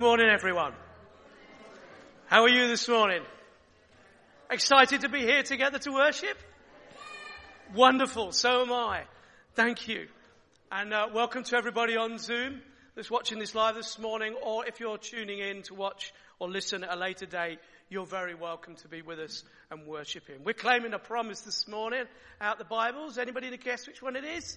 Morning, everyone. How are you this morning? Excited to be here together to worship? Wonderful. So am I. Thank you. And welcome to everybody on Zoom that's watching this live this morning, or if you're tuning in to watch or listen at a later date, you're very welcome to be with us and worshiping. We're claiming a promise this morning out the Bibles. Anybody to guess which one it is?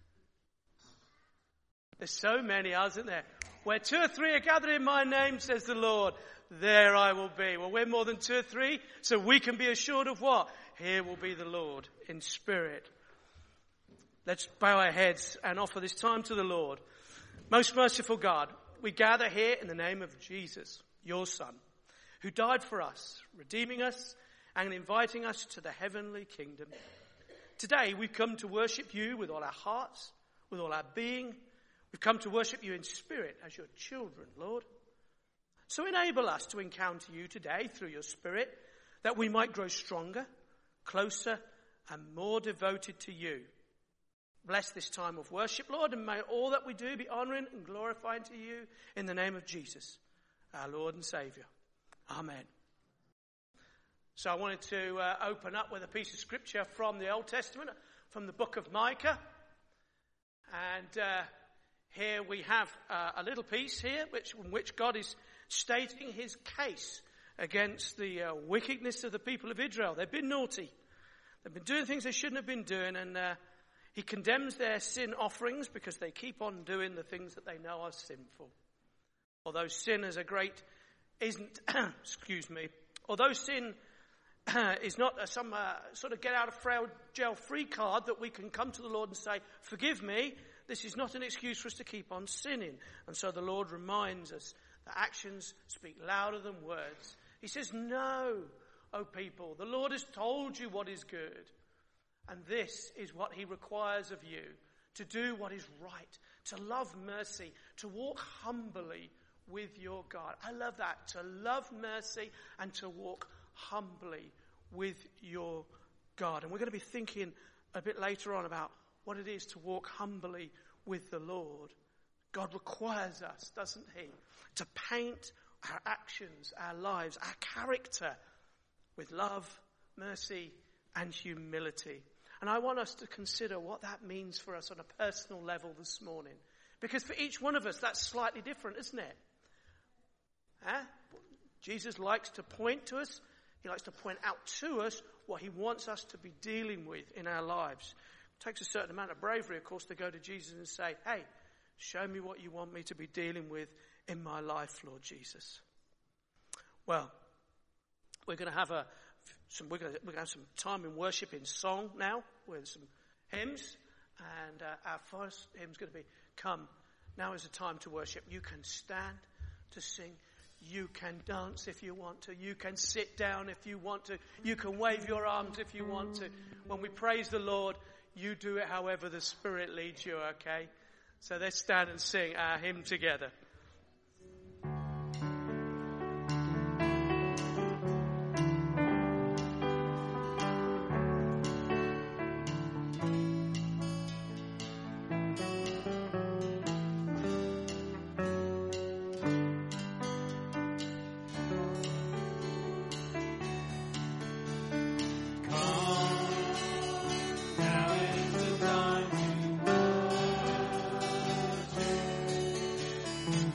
There's so many, isn't there? Where 2 or 3 are gathered in my name, says the Lord, there I will be. Well, we're more than 2 or 3, so we can be assured of what? Here will be the Lord in spirit. Let's bow our heads and offer this time to the Lord. Most merciful God, we gather here in the name of Jesus, your Son, who died for us, redeeming us and inviting us to the heavenly kingdom. Today we've come to worship you with all our hearts, with all our being. We've come to worship you in spirit as your children, Lord. So enable us to encounter you today through your spirit, that we might grow stronger, closer, and more devoted to you. Bless this time of worship, Lord, and may all that we do be honoring and glorifying to you in the name of Jesus, our Lord and Saviour. Amen. So I wanted to open up with a piece of scripture from the Old Testament, from the book of Micah. And here we have a little piece here in which God is stating his case against the wickedness of the people of Israel. They've been naughty. They've been doing things they shouldn't have been doing, and he condemns their sin offerings because they keep on doing the things that they know are sinful. Although sin is although sin is not some sort of get out of jail free card that we can come to the Lord and say, forgive me, this is not an excuse for us to keep on sinning. And so the Lord reminds us that actions speak louder than words. He says, no, O people, the Lord has told you what is good. And this is what he requires of you, to do what is right, to love mercy, to walk humbly with your God. I love that, to love mercy and to walk humbly with your God. And we're going to be thinking a bit later on about what it is to walk humbly with the Lord. God requires us, doesn't he, to paint our actions, our lives, our character with love, mercy, and humility. And I want us to consider what that means for us on a personal level this morning. Because for each one of us, that's slightly different, isn't it? Jesus likes to point to us. He likes to point out to us what he wants us to be dealing with in our lives. It takes a certain amount of bravery, of course, to go to Jesus and say, hey, show me what you want me to be dealing with in my life, Lord Jesus. Well, we're going to have some time in worship in song now with some hymns. And our first hymn is going to be, Come, Now is the Time to Worship. You can stand to sing. You can dance if you want to. You can sit down if you want to. You can wave your arms if you want to. When we praise the Lord, you do it however the Spirit leads you, okay? So let's stand and sing our hymn together. Now is the time to worship.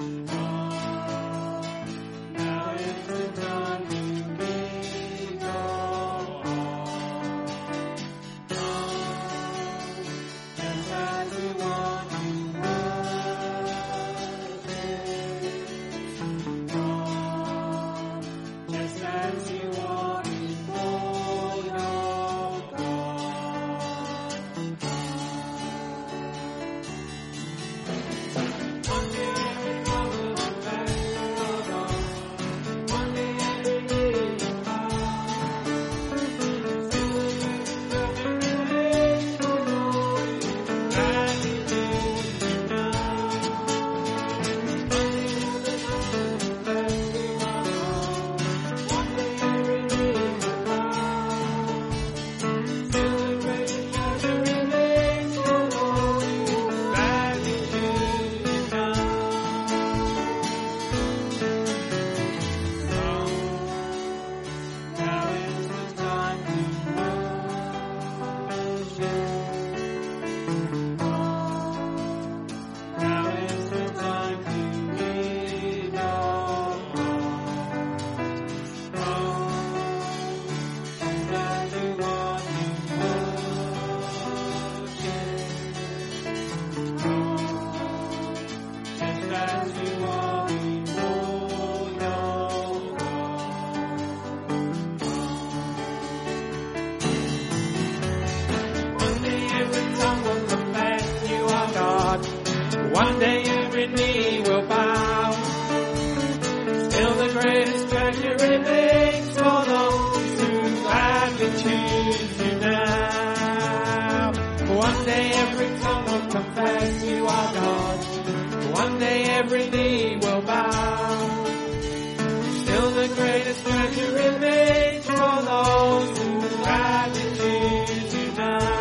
treasure remains for those who gladly choose you now. One day every tongue will confess you are God. One day every knee will bow. Still the greatest treasure remains for those who gladly choose you now.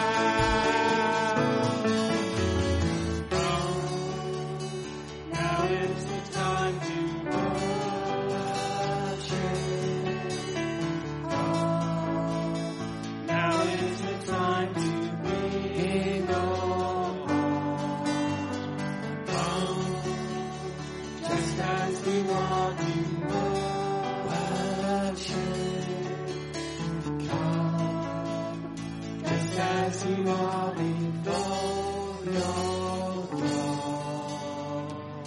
Now is the time to worship God. Now is the time to bring all. Just as we want to worship God, just as we are before your throne,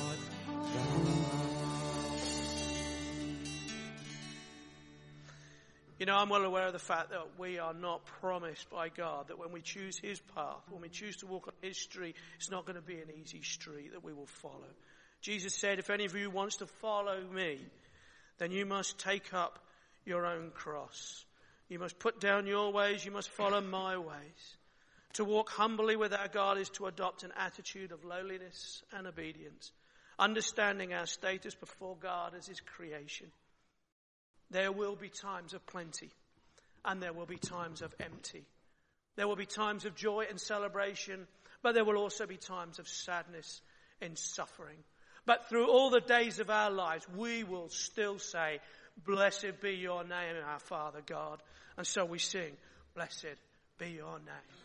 You know, I'm well aware of the fact that we are not promised by God that when we choose his path, when we choose to walk on his street, it's not going to be an easy street that we will follow. Jesus said, if any of you wants to follow me, then you must take up your own cross. You must put down your ways. You must follow my ways. To walk humbly with our God is to adopt an attitude of lowliness and obedience, understanding our status before God as his creation. There will be times of plenty, and there will be times of empty. There will be times of joy and celebration, but there will also be times of sadness and suffering. But through all the days of our lives, we will still say, blessed be your name, our Father God. And so we sing, blessed be your name.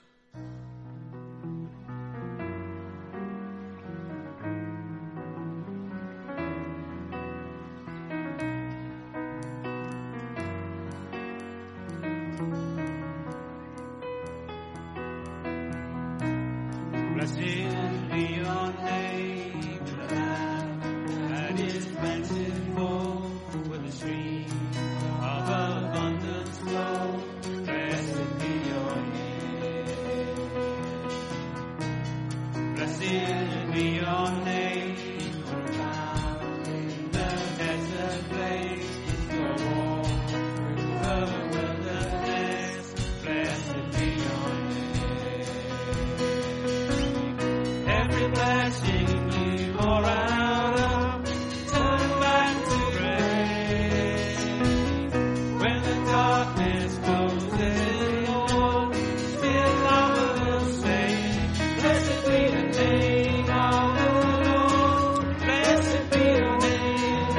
Blessed be your name, the land that is plentiful with a stream of abundance flow. Blessed be your name. Blessed be your name, for found in the desert place, your walk through the wilderness. Blessed be your name. Every blessing you pour out of, turn back to grace. When the darkness closes, Lord, still I will say, blessed be the name of the Lord. Blessed be the name.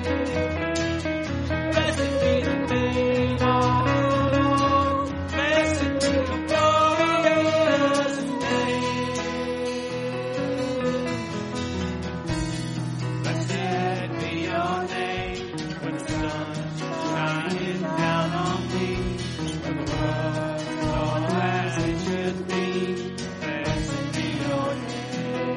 Blessed be the name of the Lord. Blessed be the glorious name. Blessed be your name when the sun shining down on me, when the world's all as it should be. Blessed be your name.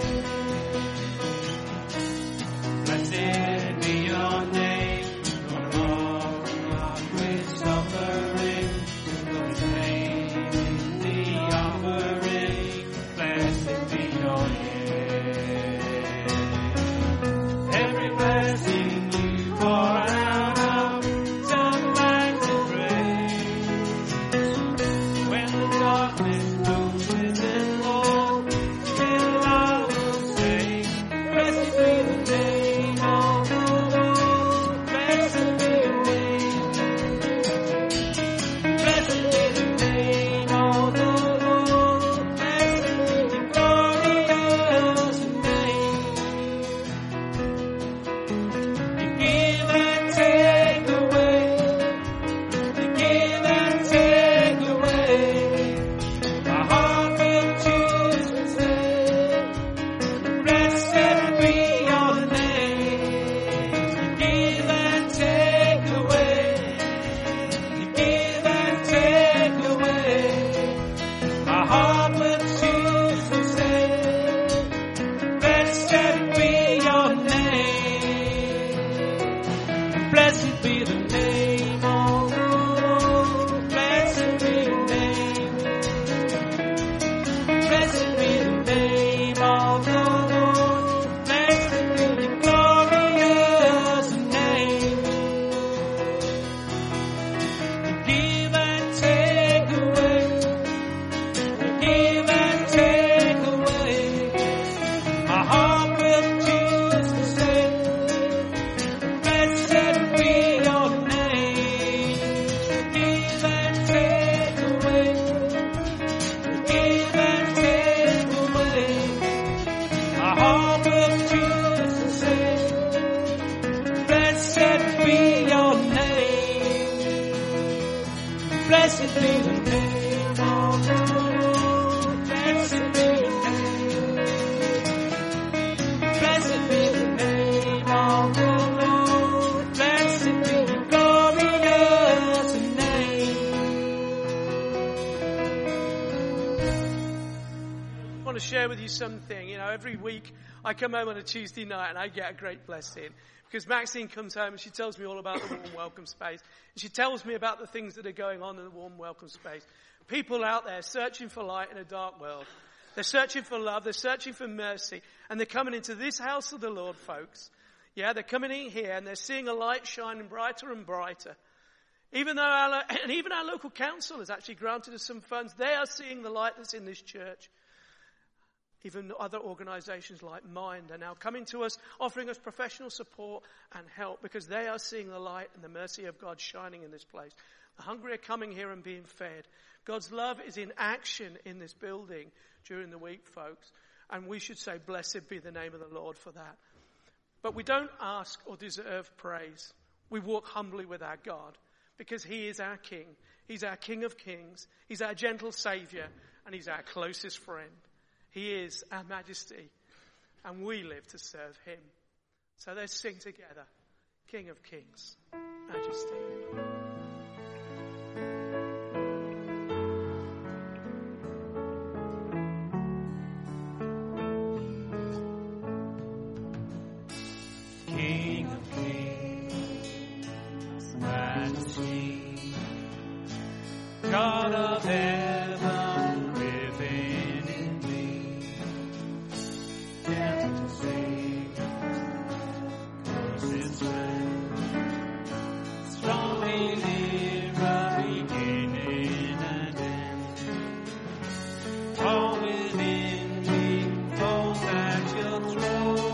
Blessed be your name, Lord of all with suffering, Lord pain in the offering. Blessed be your name. Every blessing you pour out of, turn back to praise. When the darkness closes in, Lord, still I will say, blessed be the name of the Lord. Blessed be the name. Blessed be the name of the Lord. Blessed be the glorious name. You give and take away. You give and take away. My heart will choose to say, blessed be your name. You give and take away. You give and take away. My heart will choose to say, blessed be your name. Blessed be the name of the Lord. Blessed be the name. Blessed be the name of the Lord. Blessed be the glorious name. Blessed be your name. Blessed be the name of the Lord. Blessed be your name. Blessed be the name of the Lord. Blessed be your glorious name. I want to share with you something. You know, every week I come home on a Tuesday night and I get a great blessing. Because Maxine comes home and she tells me all about the Warm Welcome Space. And she tells me about the things that are going on in the Warm Welcome Space. People out there searching for light in a dark world. They're searching for love. They're searching for mercy. And they're coming into this house of the Lord, folks. Yeah, they're coming in here and they're seeing a light shining brighter and brighter. Even our local council has actually granted us some funds. They are seeing the light that's in this church. Even other organisations like Mind are now coming to us, offering us professional support and help because they are seeing the light and the mercy of God shining in this place. The hungry are coming here and being fed. God's love is in action in this building during the week, folks. And we should say, blessed be the name of the Lord for that. But we don't ask or deserve praise. We walk humbly with our God because he is our King. He's our King of Kings. He's our gentle Saviour and he's our closest friend. He is our Majesty, and we live to serve him. So let's sing together, King of Kings, Majesty. King of Kings, Majesty, God of heaven, living in me, gentle to save, closest friend, strong deliverer, beginning and end, all within me, falls at your throne.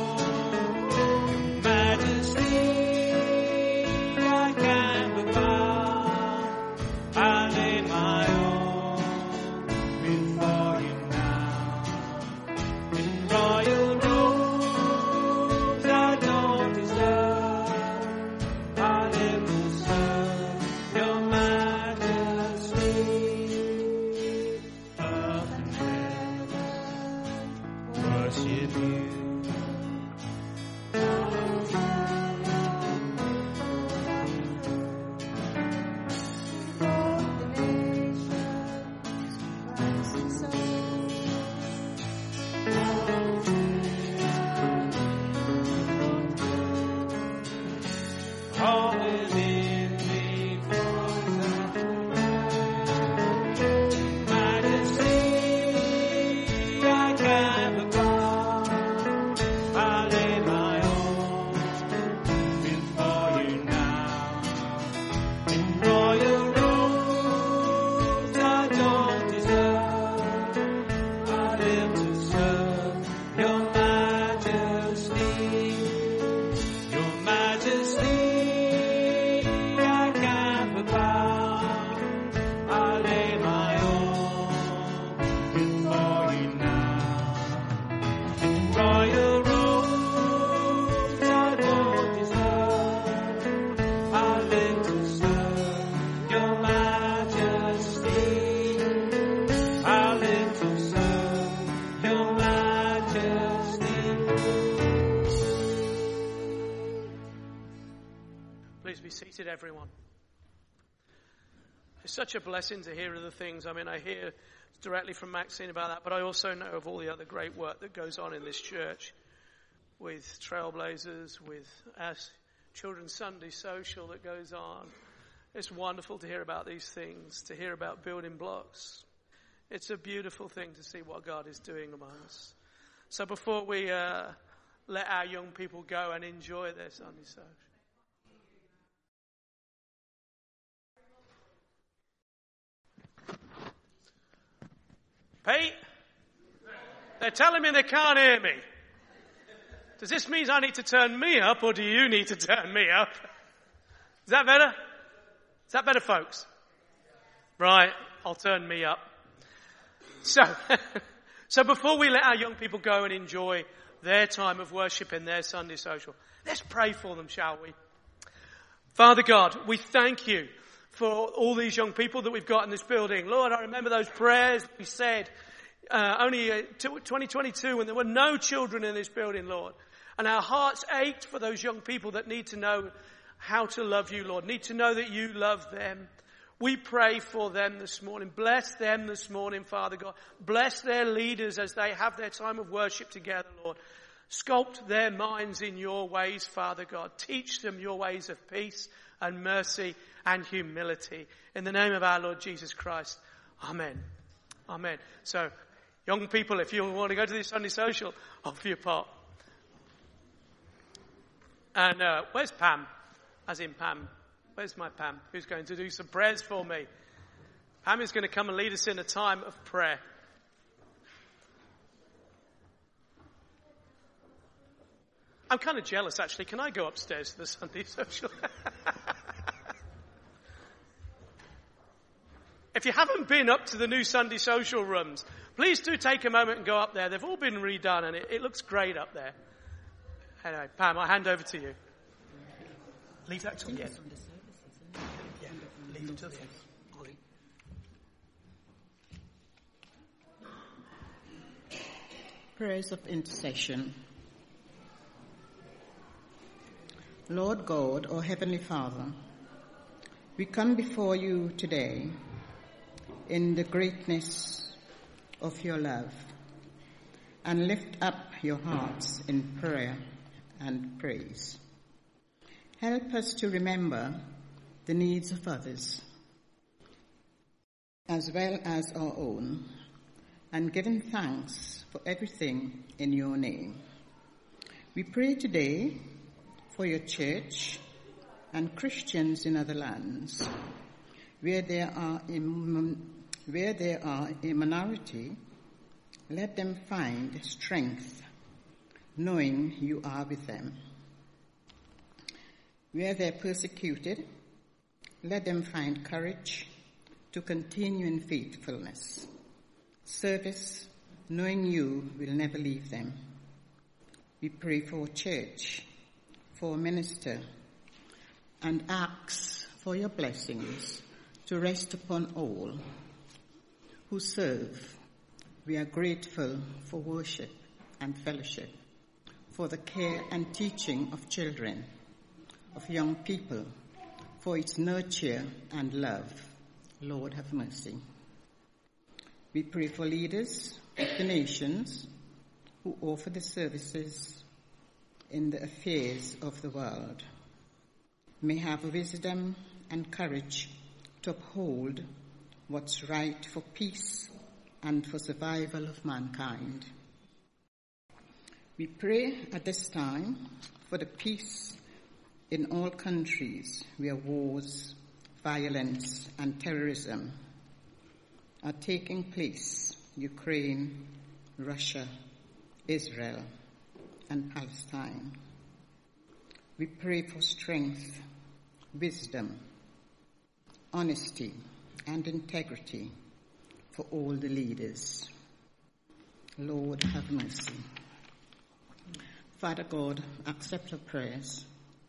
Everyone. It's such a blessing to hear of the things. I mean, I hear directly from Maxine about that, but I also know of all the other great work that goes on in this church with Trailblazers, with our Children's Sunday Social that goes on. It's wonderful to hear about these things, to hear about building blocks. It's a beautiful thing to see what God is doing among us. So before we let our young people go and enjoy their Sunday Social, Pete? They're telling me they can't hear me. Does this mean I need to turn me up or do you need to turn me up? Is that better? Is that better, folks? Right, I'll turn me up. So before we let our young people go and enjoy their time of worship in their Sunday Social, let's pray for them, shall we? Father God, we thank you for all these young people that we've got in this building. Lord, I remember those prayers we said only 2022 when there were no children in this building, Lord. And our hearts ached for those young people that need to know how to love you, Lord, need to know that you love them. We pray for them this morning. Bless them this morning, Father God. Bless their leaders as they have their time of worship together, Lord. Sculpt their minds in your ways, Father God. Teach them your ways of peace and mercy and humility. In the name of our Lord Jesus Christ. Amen. Amen. So, young people, if you want to go to this Sunday social, offer your part. And where's Pam? As in Pam. Where's my Pam? Who's going to do some prayers for me? Pam is going to come and lead us in a time of prayer. I'm kind of jealous, actually. Can I go upstairs to the Sunday social? If you haven't been up to the new Sunday social rooms, please do take a moment and go up there. They've all been redone and it looks great up there. Anyway, Pam, I'll hand over to you. Leave that till the end. Yeah, leave it till the end. Ollie. Prayers of intercession. Lord God, our Heavenly Father, we come before you today in the greatness of your love and lift up your hearts in prayer and praise. Help us to remember the needs of others as well as our own, and giving thanks for everything in your name. We pray today for your church and Christians in other lands, where there are a minority. Let them find strength, knowing you are with them. Where they're persecuted, let them find courage to continue in faithfulness, service, knowing you will never leave them. We pray for church, for minister, and ask for your blessings to rest upon all who serve. We are grateful for worship and fellowship, for the care and teaching of children, of young people, for its nurture and love. Lord, have mercy. We pray for leaders of the nations who offer the services in the affairs of the world. May have wisdom and courage to uphold what's right for peace and for survival of mankind. We pray at this time for the peace in all countries where wars, violence, and terrorism are taking place: Ukraine, Russia, Israel, and Palestine. We pray for strength, wisdom, honesty, and integrity for all the leaders. Lord, have mercy. Father God, accept our prayers.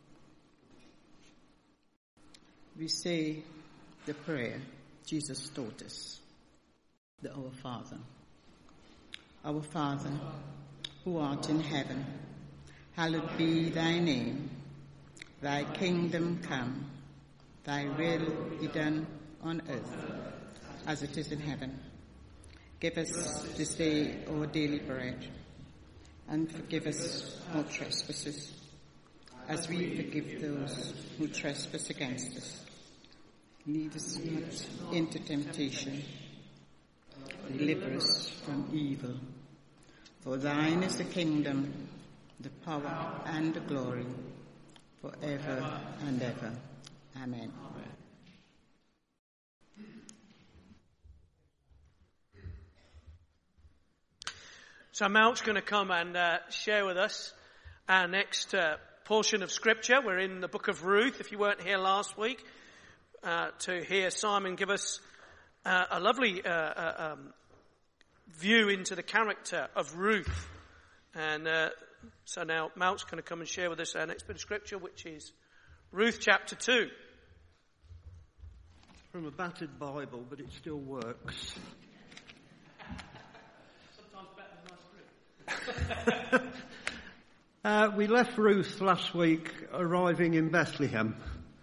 We say the prayer Jesus taught us, the Our Father. Our Father, who art in heaven, hallowed be thy name. Thy kingdom come, thy will be done on earth as it is in heaven. Give us this day our daily bread, and forgive us our trespasses, as we forgive those who trespass against us. Lead us not into temptation, deliver us from evil. For thine is the kingdom, the power, and the glory, forever and ever. Amen. So Mount's going to come and share with us our next portion of Scripture. We're in the book of Ruth, if you weren't here last week, to hear Simon give us a lovely view into the character of Ruth. And so now Mount's going to come and share with us our next bit of Scripture, which is Ruth chapter 2. From a battered Bible, but it still works. Sometimes better than nice Ruth. We left Ruth last week arriving in Bethlehem,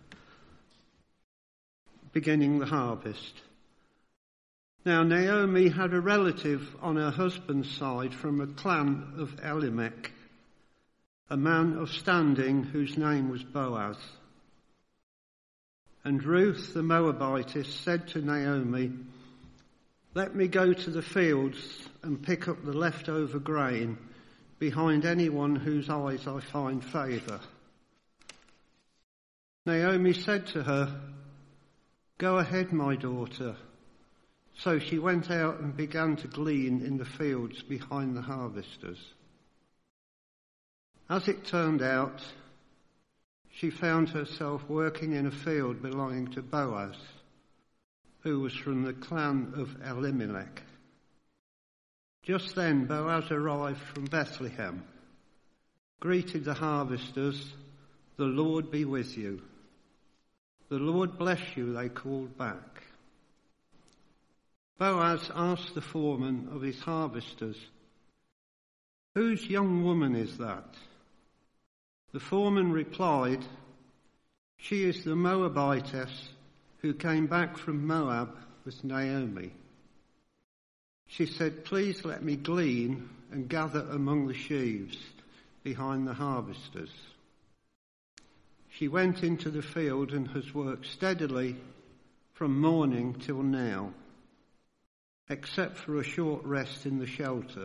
beginning the harvest. Now Naomi had a relative on her husband's side from a clan of Elimelech, a man of standing whose name was Boaz. And Ruth the Moabitess said to Naomi, "Let me go to the fields and pick up the leftover grain behind anyone whose eyes I find favour." Naomi said to her, "Go ahead, my daughter." So she went out and began to glean in the fields behind the harvesters. As it turned out, she found herself working in a field belonging to Boaz, who was from the clan of Elimelech. Just then Boaz arrived from Bethlehem, greeted the harvesters, "The Lord be with you." "The Lord bless you," they called back. Boaz asked the foreman of his harvesters, "Whose young woman is that?" The foreman replied, "She is the Moabitess who came back from Moab with Naomi." She said, "Please let me glean and gather among the sheaves behind the harvesters." She went into the field and has worked steadily from morning till now, except for a short rest in the shelter.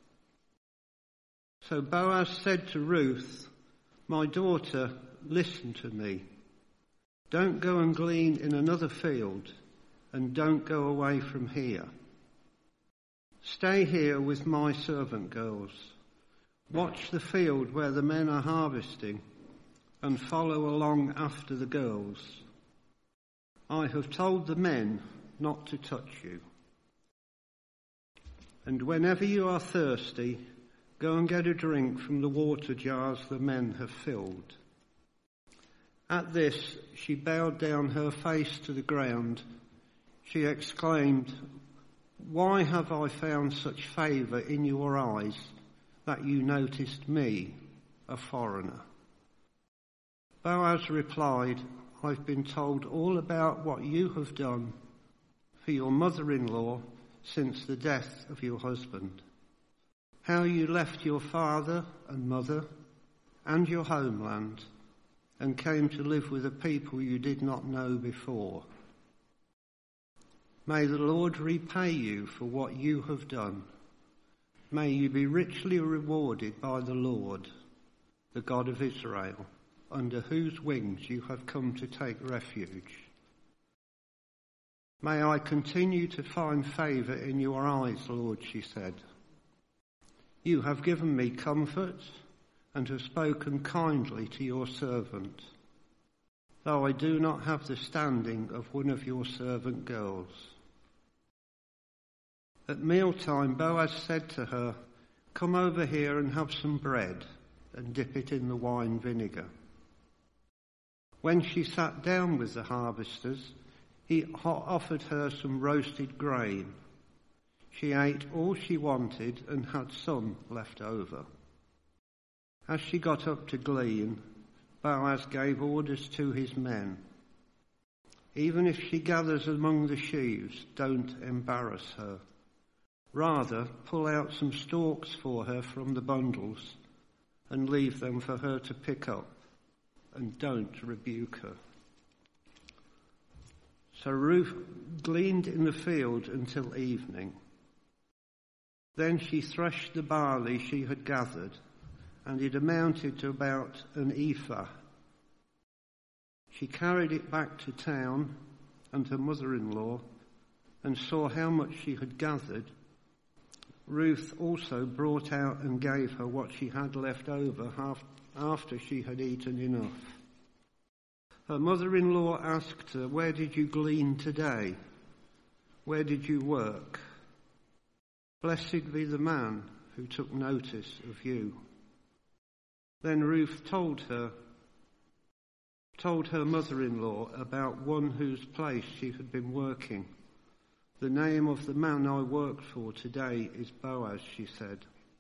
So Boaz said to Ruth, "My daughter, listen to me. Don't go and glean in another field, and don't go away from here. Stay here with my servant girls. Watch the field where the men are harvesting, and follow along after the girls. I have told the men not to touch you. And whenever you are thirsty, go and get a drink from the water jars the men have filled." At this, she bowed down her face to the ground. She exclaimed, "Why have I found such favour in your eyes that you noticed me, a foreigner?" Boaz replied, "I've been told all about what you have done for your mother-in-law since the death of your husband. How you left your father and mother and your homeland and came to live with a people you did not know before. May the Lord repay you for what you have done. May you be richly rewarded by the Lord, the God of Israel, under whose wings you have come to take refuge. May I continue to find favour in your eyes, Lord," she said. "You have given me comfort and have spoken kindly to your servant, though I do not have the standing of one of your servant girls." At mealtime, Boaz said to her, "Come over here and have some bread and dip it in the wine vinegar." When she sat down with the harvesters, he offered her some roasted grain. She ate all she wanted and had some left over. As she got up to glean, Boaz gave orders to his men, "Even if she gathers among the sheaves, don't embarrass her. Rather, pull out some stalks for her from the bundles and leave them for her to pick up, and don't rebuke her." So Ruth gleaned in the field until evening. Then she threshed the barley she had gathered, and it amounted to about an ephah. She carried it back to town and her mother-in-law and saw how much she had gathered. Ruth also brought out and gave her what she had left over after she had eaten enough. Her mother-in-law asked her, "Where did you glean today? Where did you work? Blessed be the man who took notice of you." Then Ruth told told her mother-in-law about one whose place she had been working. "The name of the man I worked for today is Boaz," she said.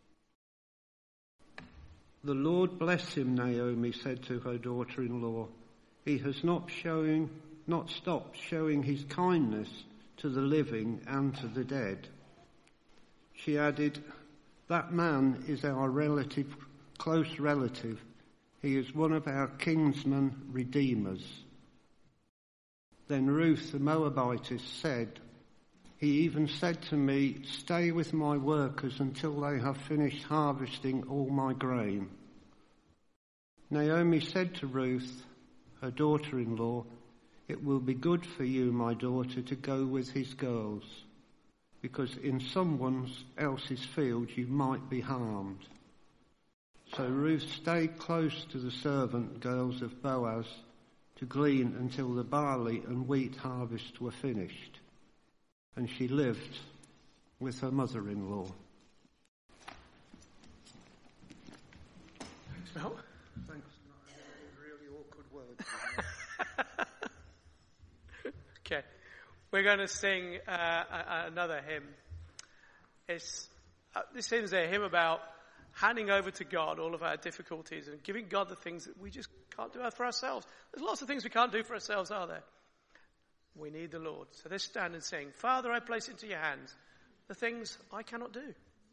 "The Lord bless him," Naomi said to her daughter-in-law. "He has not stopped showing his kindness to the living and to the dead." She added, "That man is our close relative. He is one of our kinsman redeemers." Then Ruth the Moabitess said, "He even said to me, 'Stay with my workers until they have finished harvesting all my grain.'" Naomi said to Ruth, her daughter-in-law, "It will be good for you, my daughter, to go with his girls, because in someone else's field you might be harmed." So Ruth stayed close to the servant girls of Boaz to glean until the barley and wheat harvests were finished, and she lived with her mother-in-law. Thanks, Mel. Thanks. Really awkward words. Okay, we're going to sing another hymn. This hymn is a hymn about handing over to God all of our difficulties and giving God the things that we just can't do for ourselves. There's lots of things we can't do for ourselves, are there? We need the Lord. So let's stand and sing. "Father, I place into your hands the things I cannot do."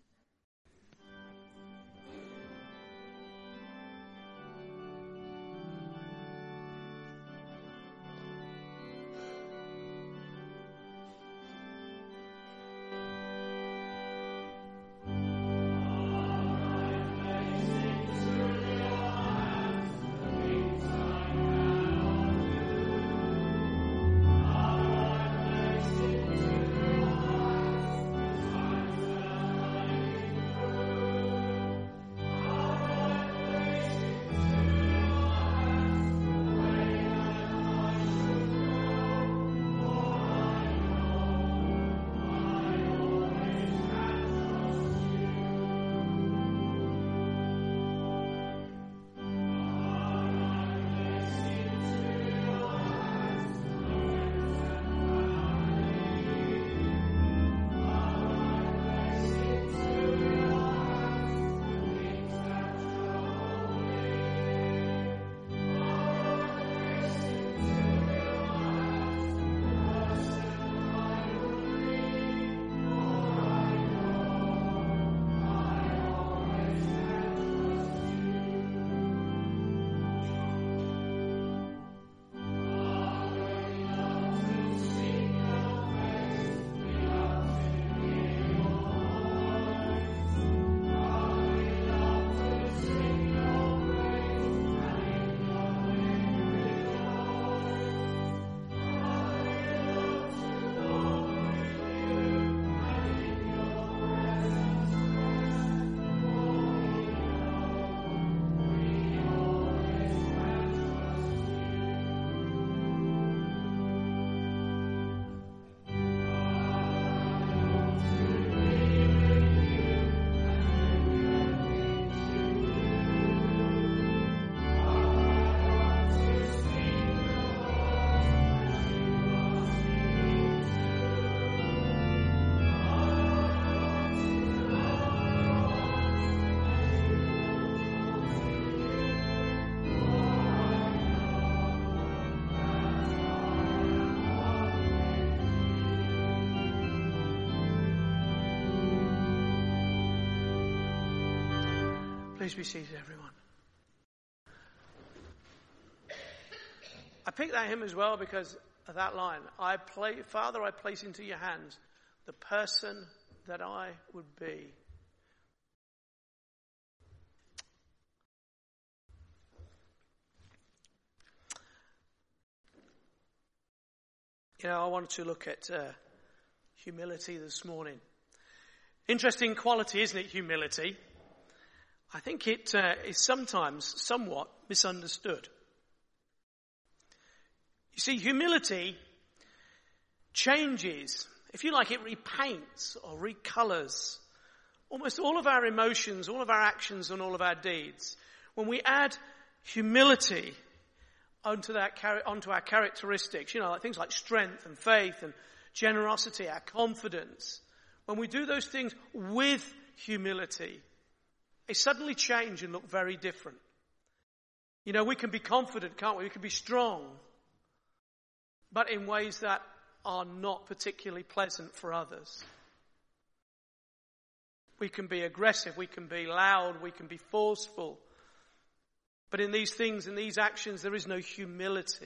Please be seated, everyone. I picked that hymn as well because of that line. Father, I place into your hands the person that I would be. You know, I wanted to look at humility this morning. Interesting quality, isn't it, humility? I think it is sometimes somewhat misunderstood. You see, humility changes, if you like, it repaints or recolours almost all of our emotions, all of our actions and all of our deeds. When we add humility, onto our characteristics, like things like strength and faith and generosity, our confidence, when we do those things with humility, they suddenly change and look very different. We can be confident, can't we? We can be strong, but in ways that are not particularly pleasant for others. We can be aggressive, we can be loud, we can be forceful. But in these things, in these actions, there is no humility.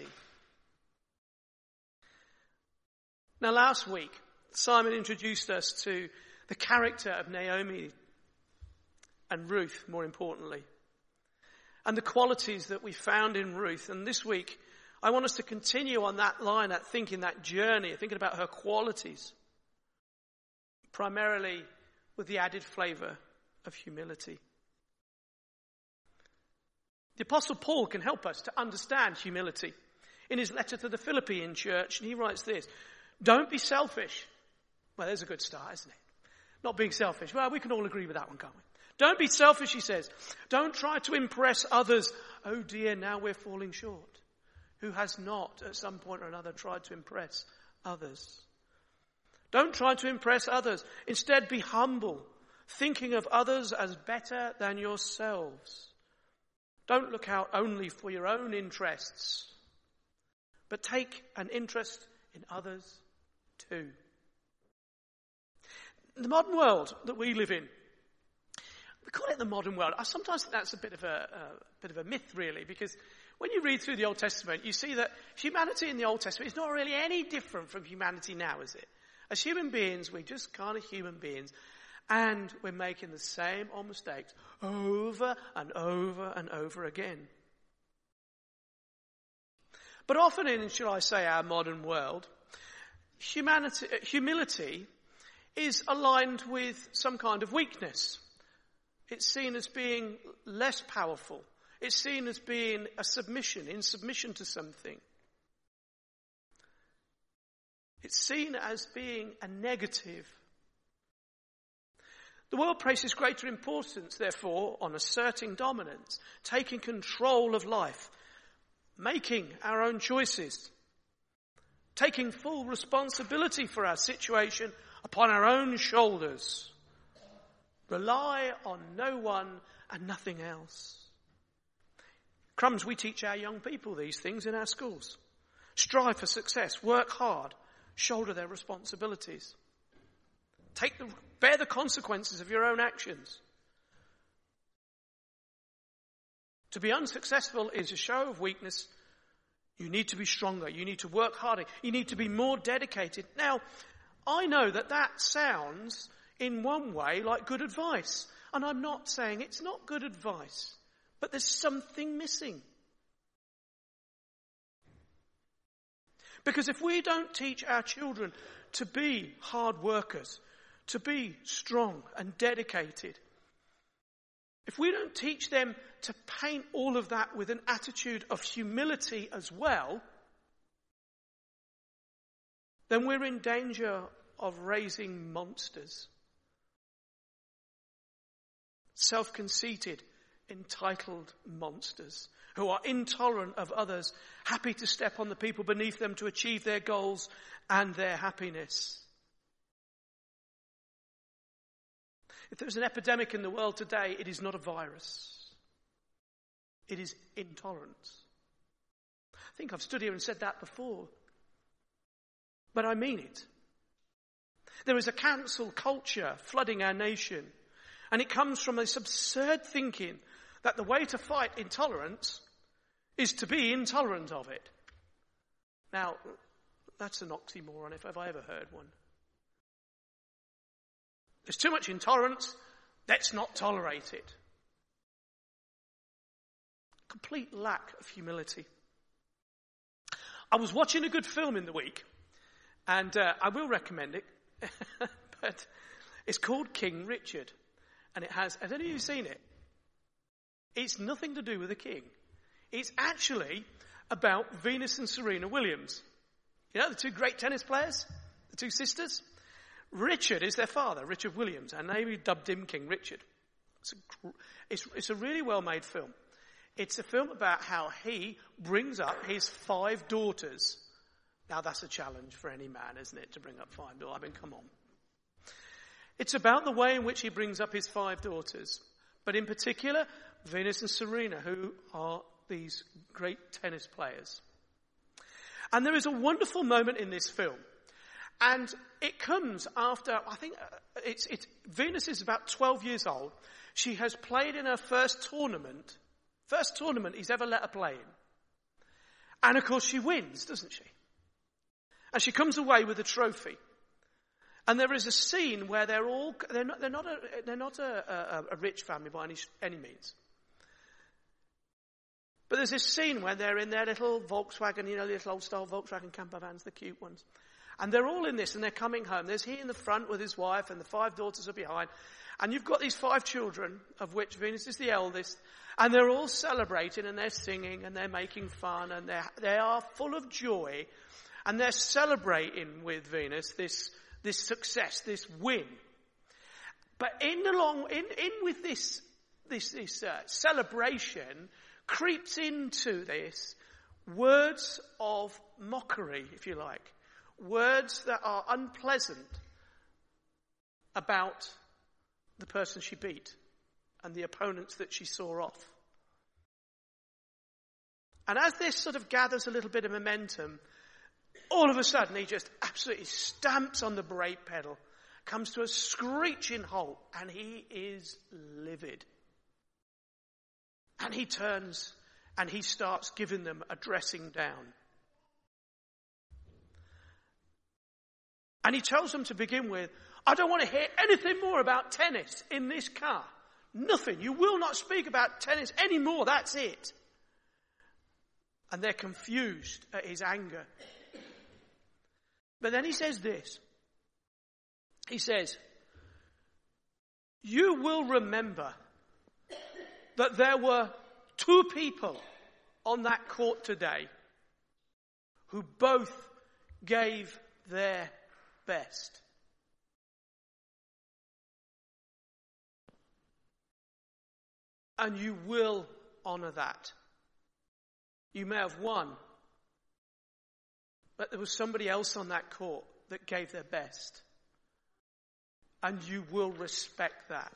Now, last week, Simon introduced us to the character of Naomi and Ruth, more importantly, and the qualities that we found in Ruth. And this week, I want us to continue on that line, that thinking, that journey, thinking about her qualities, primarily with the added flavour of humility. The Apostle Paul can help us to understand humility. In his letter to the Philippian church, and he writes this: don't be selfish. Well, there's a good start, isn't it? Not being selfish. Well, we can all agree with that one, can't we? Don't be selfish, he says. Don't try to impress others. Oh dear, now we're falling short. Who has not, at some point or another, tried to impress others? Don't try to impress others. Instead, be humble, thinking of others as better than yourselves. Don't look out only for your own interests, but take an interest in others too. The modern world that we live in, we call it the modern world. I sometimes think that's a bit of a myth, really, because when you read through the Old Testament, you see that humanity in the Old Testament is not really any different from humanity now, is it? As human beings, we're just kind of human beings. And we're making the same old mistakes over and over and over again. But often in, shall I say, our modern world, humility is aligned with some kind of weakness. It's seen as being less powerful. It's seen as being a submission, in submission to something. It's seen as being a negative. The world places greater importance, therefore, on asserting dominance, taking control of life, making our own choices, taking full responsibility for our situation upon our own shoulders. Rely on no one and nothing else. Crumbs, we teach our young people these things in our schools. Strive for success, work hard, shoulder their responsibilities. Bear the consequences of your own actions. To be unsuccessful is a show of weakness. You need to be stronger. You need to work harder. You need to be more dedicated. Now, I know that sounds in one way like good advice. And I'm not saying it's not good advice. But there's something missing. Because if we don't teach our children to be hard workers, to be strong and dedicated, if we don't teach them to paint all of that with an attitude of humility as well, then we're in danger of raising monsters. Self-conceited, entitled monsters who are intolerant of others, happy to step on the people beneath them to achieve their goals and their happiness. If there's an epidemic in the world today, it is not a virus. It is intolerance. I think I've stood here and said that before. But I mean it. There is a cancel culture flooding our nation. And it comes from this absurd thinking that the way to fight intolerance is to be intolerant of it. Now, that's an oxymoron if I've ever heard one. There's too much intolerance, let's not tolerate it. Complete lack of humility. I was watching a good film in the week, and I will recommend it, but it's called King Richard. And it has any of you seen it? It's nothing to do with a king. It's actually about Venus and Serena Williams. You know, the two great tennis players? The two sisters? Richard is their father, Richard Williams, and they dubbed him King Richard. It's a really well-made film. It's a film about how he brings up his 5 daughters. Now that's a challenge for any man, isn't it, to bring up 5 daughters? I mean, come on. It's about the way in which he brings up his 5 daughters. But in particular, Venus and Serena, who are these great tennis players. And there is a wonderful moment in this film. And it comes after, I think, Venus is about 12 years old. She has played in her first tournament he's ever let her play in. And of course she wins, doesn't she? And she comes away with a trophy. And there is a scene where they're not a rich family by any means. But there's this scene where they're in their little Volkswagen, little old style Volkswagen camper vans, the cute ones. And they're all in this and they're coming home. There's he in the front with his wife and the 5 daughters are behind. And you've got these 5 children, of which Venus is the eldest. And they're all celebrating and they're singing and they're making fun and they are full of joy. And they're celebrating with Venus this success, this win. But with this celebration creeps into this words of mockery, if you like. Words that are unpleasant about the person she beat and the opponents that she saw off. And as this sort of gathers a little bit of momentum, all of a sudden he just absolutely stamps on the brake pedal, comes to a screeching halt, and he is livid. And he turns and he starts giving them a dressing down. And he tells them to begin with, I don't want to hear anything more about tennis in this car. Nothing. You will not speak about tennis anymore. That's it. And they're confused at his anger. But then he says this. He says, you will remember that there were 2 people on that court today who both gave their best. And you will honor that. You may have won, but there was somebody else on that court that gave their best. And you will respect that.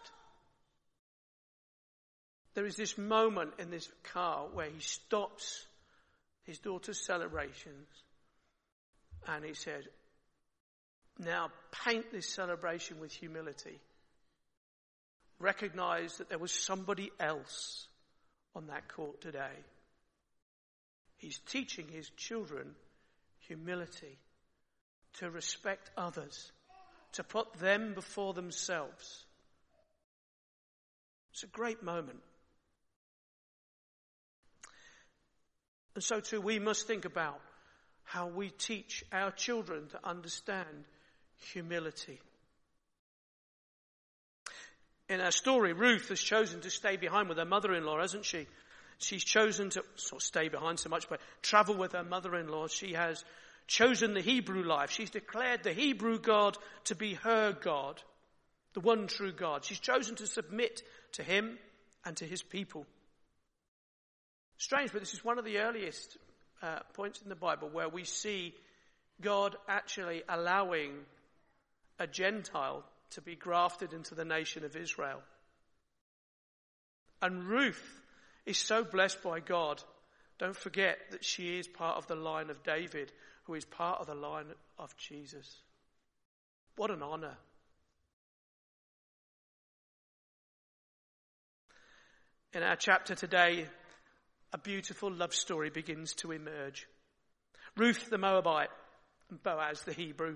There is this moment in this car where he stops his daughter's celebrations and he said, now paint this celebration with humility. Recognize that there was somebody else on that court today. He's teaching his children humility, to respect others, to put them before themselves. It's a great moment. And so too, we must think about how we teach our children to understand humility. In our story, Ruth has chosen to stay behind with her mother-in-law, hasn't she? She's chosen to, not stay behind so much, but travel with her mother-in-law. She has chosen the Hebrew life. She's declared the Hebrew God to be her God, the one true God. She's chosen to submit to him and to his people. Strange, but this is one of the earliest points in the Bible where we see God actually allowing a Gentile to be grafted into the nation of Israel. And Ruth is so blessed by God. Don't forget that she is part of the line of David, who is part of the line of Jesus. What an honor. In our chapter today, a beautiful love story begins to emerge. Ruth the Moabite and Boaz the Hebrew.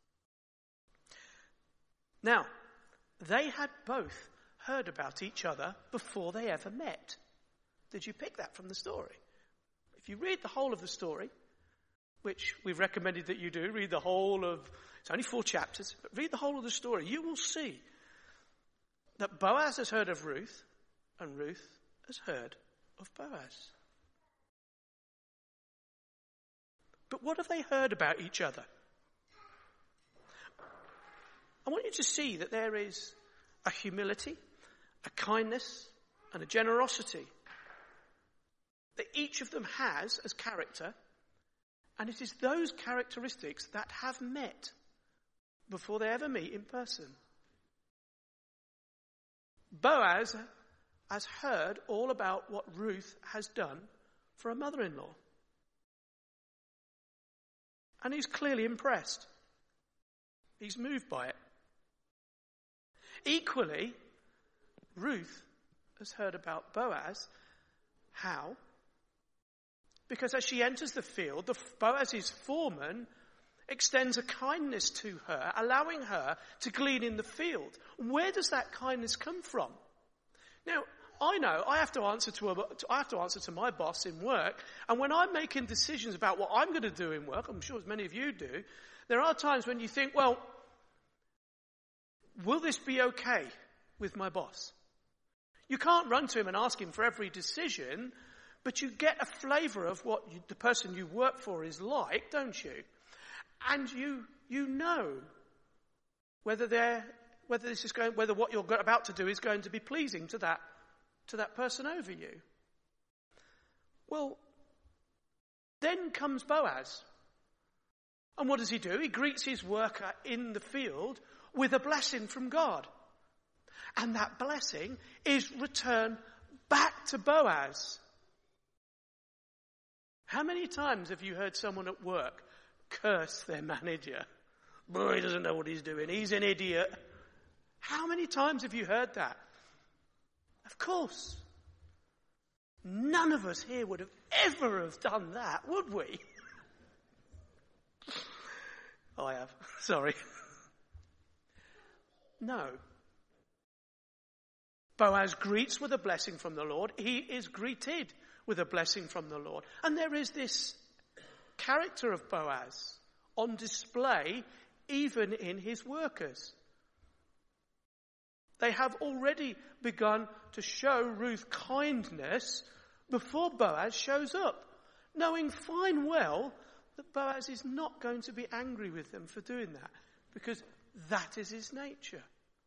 Now, they had both heard about each other before they ever met. Did you pick that from the story? If you read the whole of the story, which we've recommended that you do, read the whole of, it's only 4 chapters, but read the whole of the story, you will see that Boaz has heard of Ruth and Ruth has heard of Boaz. But what have they heard about each other? I want you to see that there is a humility, a kindness, and a generosity that each of them has as character, and it is those characteristics that have met before they ever meet in person. Boaz has heard all about what Ruth has done for her mother-in-law. And he's clearly impressed. He's moved by it. Equally, Ruth has heard about Boaz. How? Because as she enters the field, Boaz's foreman extends a kindness to her, allowing her to glean in the field. Where does that kindness come from? Now, I know I have to answer to my boss in work, and when I'm making decisions about what I'm going to do in work, I'm sure as many of you do, there are times when you think, well, will this be okay with my boss? You can't run to him and ask him for every decision, but you get a flavour of what the person you work for is like, don't you? And you know whether what you're about to do is going to be pleasing to that person over you. Well, then comes Boaz. And what does he do? He greets his worker in the field with a blessing from God. And that blessing is returned back to Boaz. How many times have you heard someone at work curse their manager? Boy, he doesn't know what he's doing. He's an idiot. How many times have you heard that? Of course. None of us here would have ever done that, would we? I have. Sorry. No. Boaz greets with a blessing from the Lord. He is greeted with a blessing from the Lord. And there is this character of Boaz on display even in his workers. They have already begun to show Ruth kindness before Boaz shows up, knowing fine well that Boaz is not going to be angry with them for doing that, because that is his nature.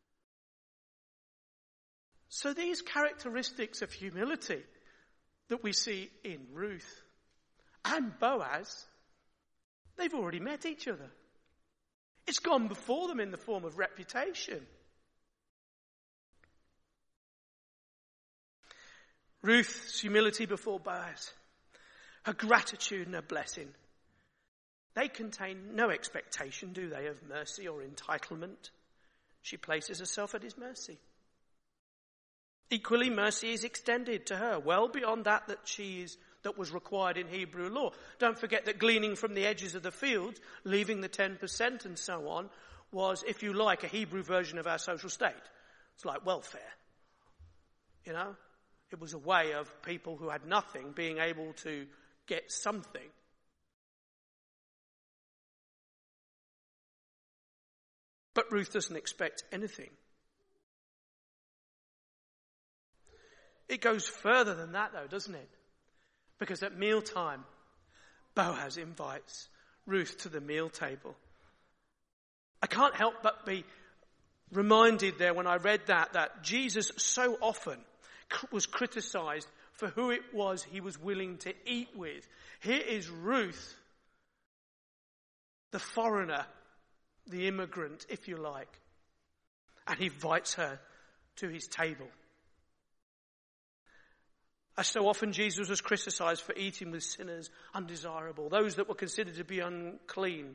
So these characteristics of humility that we see in Ruth and Boaz, they've already met each other. It's gone before them in the form of reputation. Ruth's humility before Boaz, her gratitude and her blessing, they contain no expectation, do they, of mercy or entitlement. She places herself at his mercy. Equally, mercy is extended to her, well beyond that was required in Hebrew law. Don't forget that gleaning from the edges of the field, leaving the 10% and so on, was, if you like, a Hebrew version of our social state. It's like welfare. You know? It was a way of people who had nothing being able to get something. But Ruth doesn't expect anything. It goes further than that, though, doesn't it? Because at mealtime, Boaz invites Ruth to the meal table. I can't help but be reminded there when I read that Jesus so often was criticized for who it was he was willing to eat with. Here is Ruth, the foreigner, the immigrant, if you like, and he invites her to his table. As so often, Jesus was criticized for eating with sinners, undesirable, those that were considered to be unclean.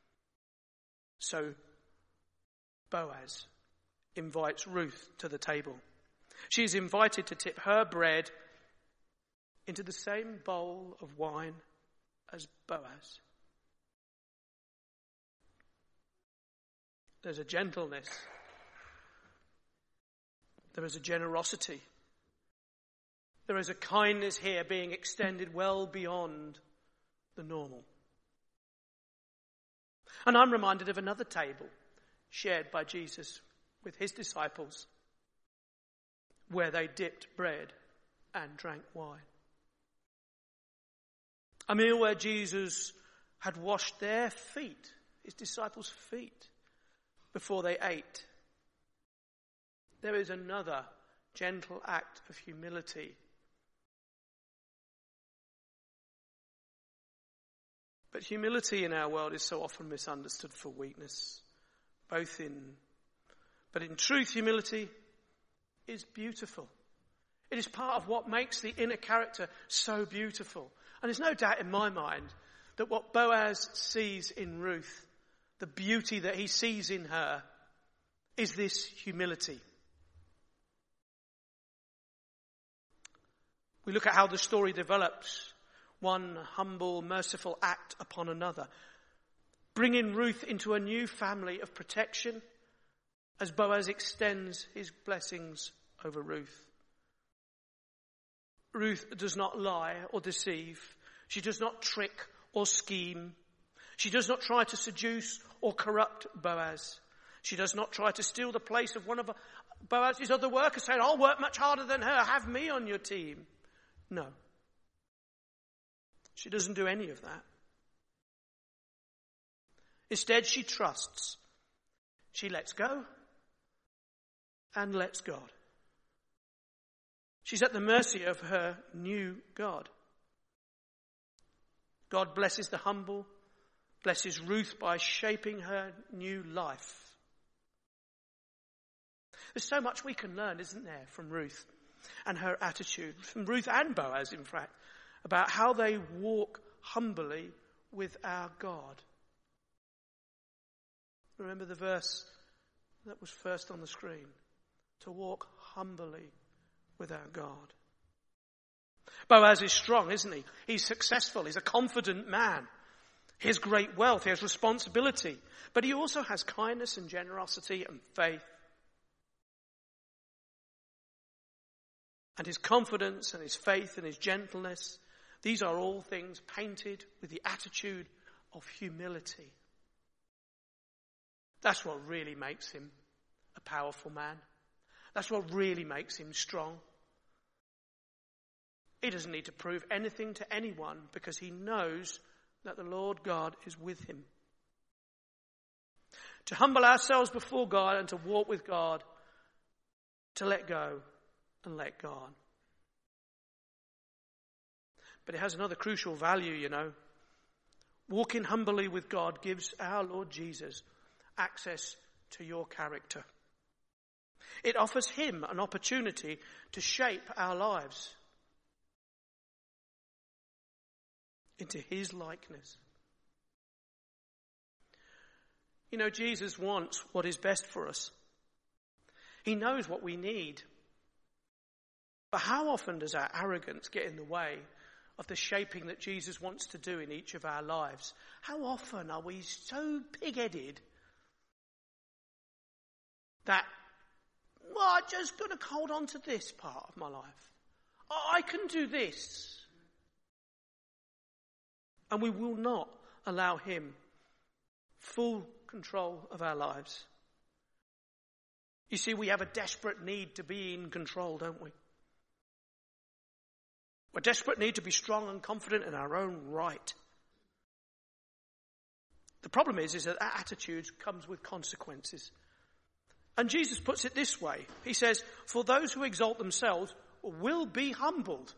So Boaz invites Ruth to the table. She is invited to tip her bread into the same bowl of wine as Boaz. There's a gentleness. There is a generosity. There is a kindness here being extended well beyond the normal. And I'm reminded of another table shared by Jesus with his disciples, where they dipped bread and drank wine. A meal where Jesus had washed their feet, his disciples' feet, before they ate. There is another gentle act of humility But humility in our world is so often misunderstood for weakness. But in truth, humility is beautiful. It is part of what makes the inner character so beautiful. And there's no doubt in my mind that what Boaz sees in Ruth, the beauty that he sees in her, is this humility. We look at how the story develops, one humble, merciful act upon another, bringing Ruth into a new family of protection as Boaz extends his blessings over Ruth. Ruth does not lie or deceive. She does not trick or scheme. She does not try to seduce or corrupt Boaz. She does not try to steal the place of one of Boaz's other workers, saying, I'll work much harder than her, have me on your team. No. She doesn't do any of that. Instead, she trusts. She lets go and lets God. She's at the mercy of her new God. God blesses the humble, blesses Ruth by shaping her new life. There's so much we can learn, isn't there, from Ruth and her attitude, from Ruth and Boaz, in fact, about how they walk humbly with our God. Remember the verse that was first on the screen. To walk humbly with our God. Boaz is strong, isn't he? He's successful. He's a confident man. He has great wealth. He has responsibility. But he also has kindness and generosity and faith. And his confidence and his faith and his gentleness, these are all things painted with the attitude of humility. That's what really makes him a powerful man. That's what really makes him strong. He doesn't need to prove anything to anyone because he knows that the Lord God is with him. To humble ourselves before God and to walk with God, to let go and let God. But it has another crucial value, you know. Walking humbly with God gives our Lord Jesus access to your character. It offers him an opportunity to shape our lives into his likeness. You know, Jesus wants what is best for us. He knows what we need. But how often does our arrogance get in the way of the shaping that Jesus wants to do in each of our lives? How often are we so pig-headed that, well, I just got to hold on to this part of my life. I can do this. And we will not allow him full control of our lives. You see, we have a desperate need to be in control, don't we? We're desperate need to be strong and confident in our own right. The problem is that that attitude comes with consequences. And Jesus puts it this way. He says, for those who exalt themselves will be humbled.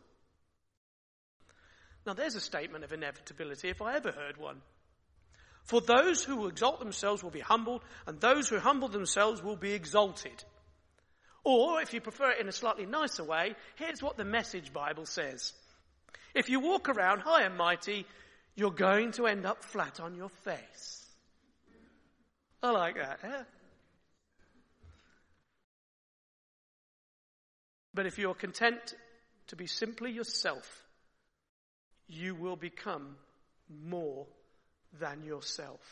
Now there's a statement of inevitability if I ever heard one. For those who exalt themselves will be humbled, and those who humble themselves will be exalted. Or, if you prefer it in a slightly nicer way, here's what the Message Bible says. If you walk around high and mighty, you're going to end up flat on your face. I like that, yeah? But if you're content to be simply yourself, you will become more than yourself.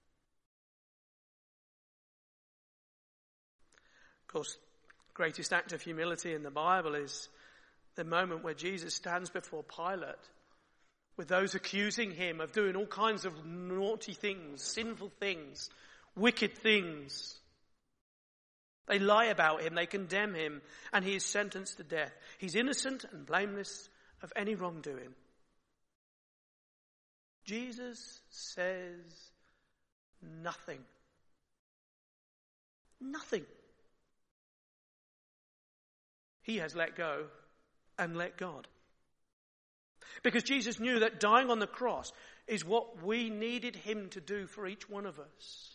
Of course, the greatest act of humility in the Bible is the moment where Jesus stands before Pilate with those accusing him of doing all kinds of naughty things, sinful things, wicked things. They lie about him, they condemn him, and he is sentenced to death. He's innocent and blameless of any wrongdoing. Jesus says nothing. Nothing. He has let go and let God. Because Jesus knew that dying on the cross is what we needed him to do for each one of us,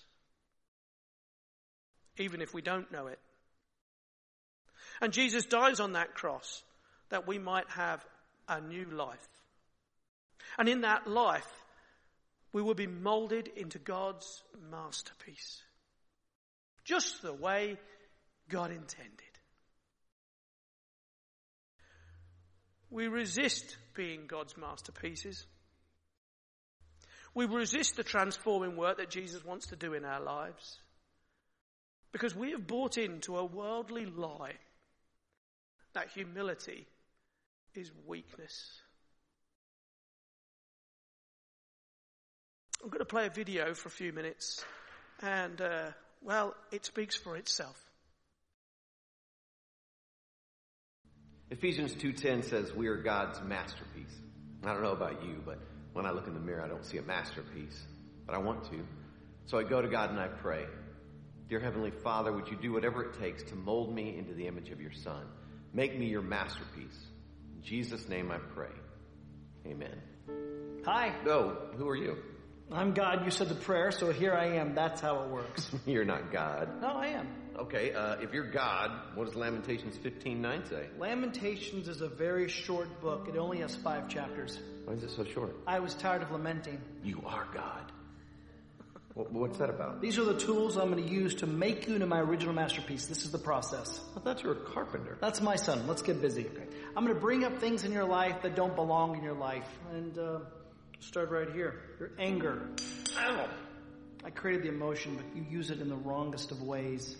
even if we don't know it. And Jesus dies on that cross that we might have a new life. And in that life, we will be molded into God's masterpiece, just the way God intended. We resist being God's masterpieces. We resist the transforming work that Jesus wants to do in our lives, because we have bought into a worldly lie that humility is weakness. I'm going to play a video for a few minutes, and, it speaks for itself. Ephesians 2:10 says we are God's masterpiece. I don't know about you, but when I look in the mirror, I don't see a masterpiece, but I want to. So I go to God and I pray, Dear Heavenly Father, would you do whatever it takes to mold me into the image of your Son? Make me your masterpiece. In Jesus' name I pray. Amen. Hi. Oh, who are you? I'm God. You said the prayer, so here I am. That's how it works. You're not God. No, I am. Okay, if you're God, what does Lamentations 15:9 say? Lamentations is a very short book. It only has 5 chapters. Why is it so short? I was tired of lamenting. You are God. What's that about? These are the tools I'm going to use to make you into my original masterpiece. This is the process. I thought you were a carpenter. That's my son. Let's get busy. Okay. I'm going to bring up things in your life that don't belong in your life. And start right here. Your anger. Ow. I created the emotion, but you use it in the wrongest of ways.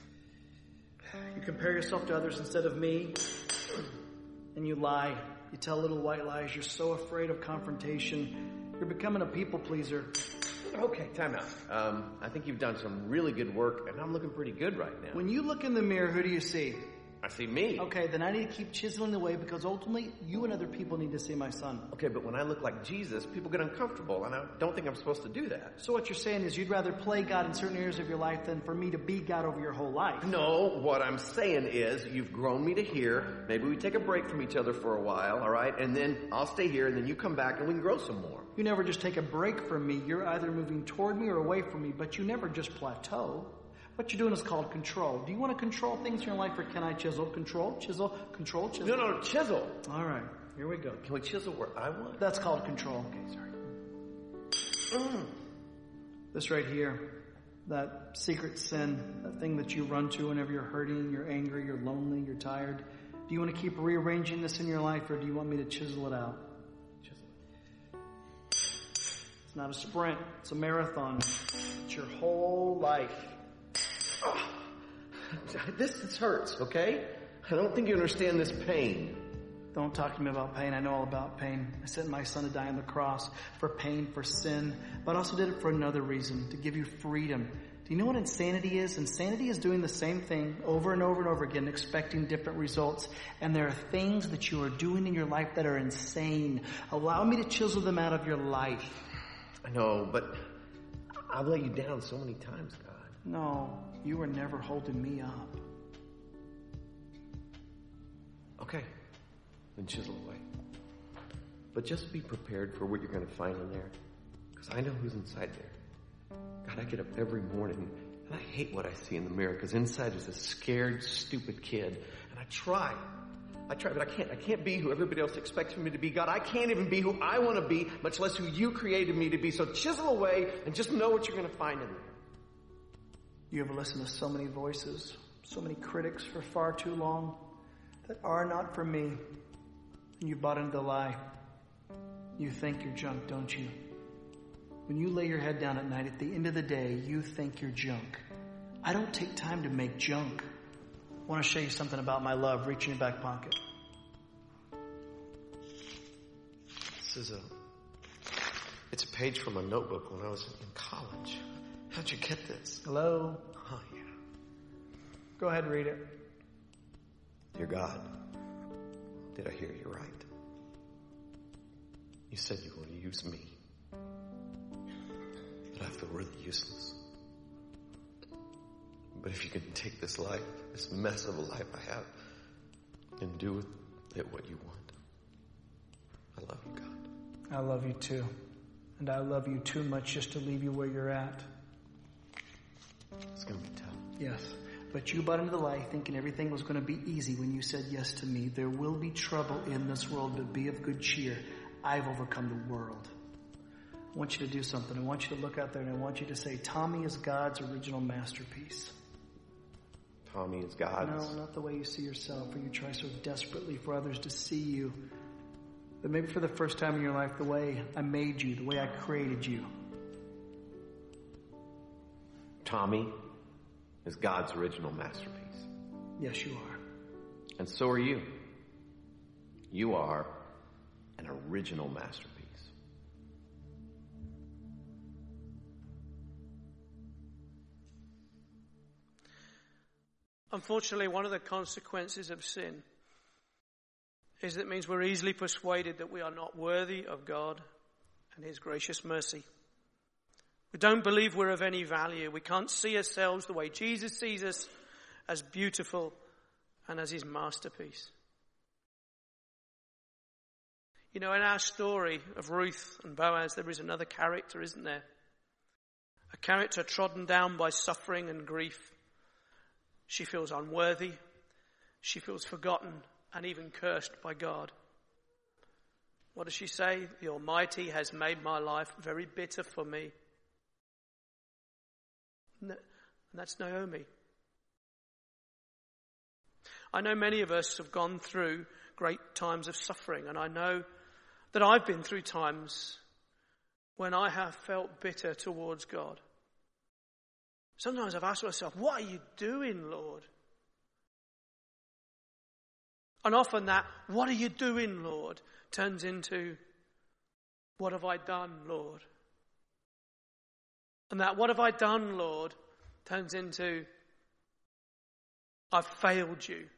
You compare yourself to others instead of me, and you lie. You tell little white lies. You're so afraid of confrontation. You're becoming a people pleaser. Okay, time out. I think you've done some really good work, and I'm looking pretty good right now. When you look in the mirror, who do you see? I see me. Okay, then I need to keep chiseling away, because ultimately, you and other people need to see my son. Okay, but when I look like Jesus, people get uncomfortable, and I don't think I'm supposed to do that. So what you're saying is you'd rather play God in certain areas of your life than for me to be God over your whole life. No, what I'm saying is you've grown me to here. Maybe we take a break from each other for a while, all right? And then I'll stay here, and then you come back, and we can grow some more. You never just take a break from me. You're either moving toward me or away from me, but you never just plateau. What you're doing is called control. Do you want to control things in your life, or can I chisel? Control, chisel, control, chisel. No, chisel. All right, here we go. Can we chisel where I want? That's called control. Okay, sorry. This right here, that secret sin, that thing that you run to whenever you're hurting, you're angry, you're lonely, you're tired. Do you want to keep rearranging this in your life, or do you want me to chisel it out? It's not a sprint. It's a marathon. It's your whole life. Oh, this hurts, okay? I don't think you understand this pain. Don't talk to me about pain. I know all about pain. I sent my son to die on the cross for pain, for sin, but I also did it for another reason, to give you freedom. Do you know what insanity is? Insanity is doing the same thing over and over and over again, expecting different results. And there are things that you are doing in your life that are insane. Allow me to chisel them out of your life. I know, but I've let you down so many times, God. No, you were never holding me up. Okay, then chisel away. But just be prepared for what you're going to find in there, because I know who's inside there. God, I get up every morning, and I hate what I see in the mirror, because inside is a scared, stupid kid, and I try, but I can't be who everybody else expects me to be. God, I can't even be who I want to be, much less who you created me to be. So chisel away and just know what you're going to find in there. You have listened to so many voices, so many critics for far too long that are not for me. And you bought into the lie. You think you're junk, don't you? When you lay your head down at night, at the end of the day, you think you're junk. I don't take time to make junk. I want to show you something about my love. Reach in your back pocket. It's a page from a notebook when I was in college. How'd you get this? Hello? Oh, yeah. Go ahead and read it. Dear God, did I hear you right? You said you were going to use me. But I feel really useless. But if you can take this life, this mess of a life I have, and do with it what you want, I love you, God. I love you too. And I love you too much just to leave you where you're at. It's going to be tough. Yes. But you bought into life thinking everything was going to be easy when you said yes to me. There will be trouble in this world, but be of good cheer. I've overcome the world. I want you to do something. I want you to look out there and I want you to say, Tommy is God's original masterpiece. Tommy is God's. No, not the way you see yourself, or you try so desperately for others to see you. But maybe for the first time in your life, the way I made you, the way I created you. Tommy is God's original masterpiece. Yes, you are. And so are you. You are an original masterpiece. Unfortunately, one of the consequences of sin is that it means we're easily persuaded that we are not worthy of God and His gracious mercy. We don't believe we're of any value. We can't see ourselves the way Jesus sees us, as beautiful and as His masterpiece. You know, in our story of Ruth and Boaz, there is another character, isn't there? A character trodden down by suffering and grief. She feels unworthy. She feels forgotten and even cursed by God. What does she say? The Almighty has made my life very bitter for me. And that's Naomi. I know many of us have gone through great times of suffering, and I know that I've been through times when I have felt bitter towards God. Sometimes I've asked myself, what are you doing, Lord? And often that, what are you doing, Lord, turns into, what have I done, Lord? And that, what have I done, Lord, turns into, I've failed you.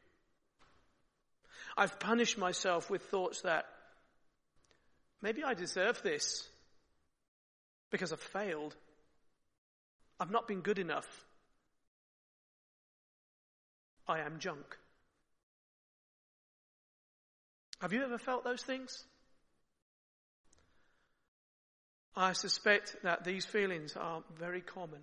I've punished myself with thoughts that, maybe I deserve this because I've failed. I've not been good enough. I am junk. Have you ever felt those things? I suspect that these feelings are very common.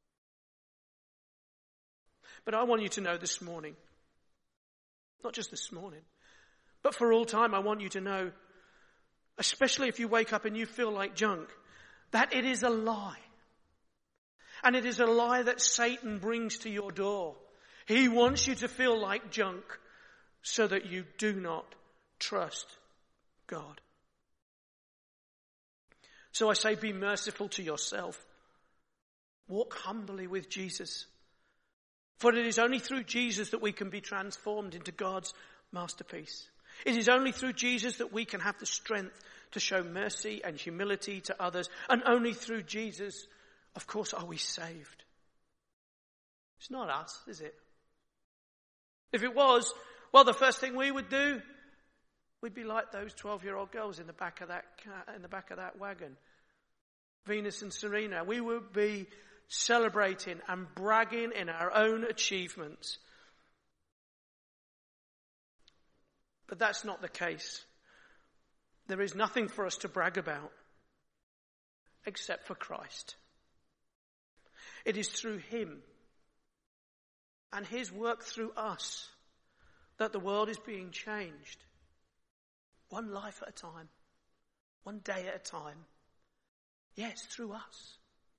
But I want you to know this morning, not just this morning, but for all time, I want you to know, especially if you wake up and you feel like junk, that it is a lie. And it is a lie that Satan brings to your door. He wants you to feel like junk so that you do not trust God. So I say, be merciful to yourself. Walk humbly with Jesus. For it is only through Jesus that we can be transformed into God's masterpiece. It is only through Jesus that we can have the strength to show mercy and humility to others. And only through Jesus, of course, are we saved. It's not us, is it? If it was, well, the first thing we would do, we'd be like those 12-year-old girls in the back of that wagon. Venus and Serena. We would be celebrating and bragging in our own achievements. But that's not the case. There is nothing for us to brag about except for Christ. It is through Him and His work through us that the world is being changed. One life at a time. One day at a time. Yes, through us.